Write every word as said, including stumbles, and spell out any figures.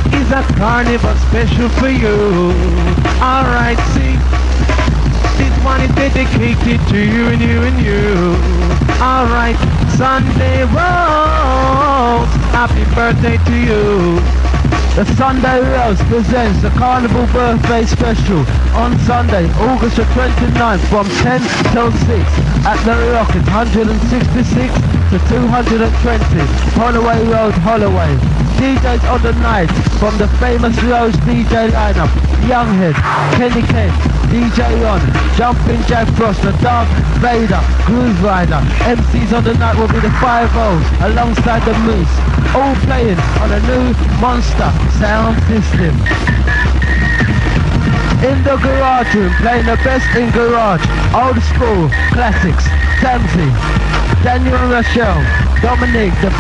one is a carnival special for you. Alright, see, this one is dedicated to you and you and you. Alright, Sunday Rose, happy birthday to you. The Sunday Rose presents the Carnival Birthday Special on Sunday, August the twenty-ninth from ten till six at the Rock. It's one hundred sixty-six to two hundred twenty Holloway Road, Holloway. D Js on the night from the famous Rose D J lineup: Younghead, Kenny Kent, D J Ron, Jumping Jack Frost, The Dark Vader, Groove Rider. M Cs on the night will be the five O's alongside the Moose, all playing on a new Monster sound system. In the garage room, playing the best in garage, old school classics: Tamsy, Daniel and Rochelle, Dominique, the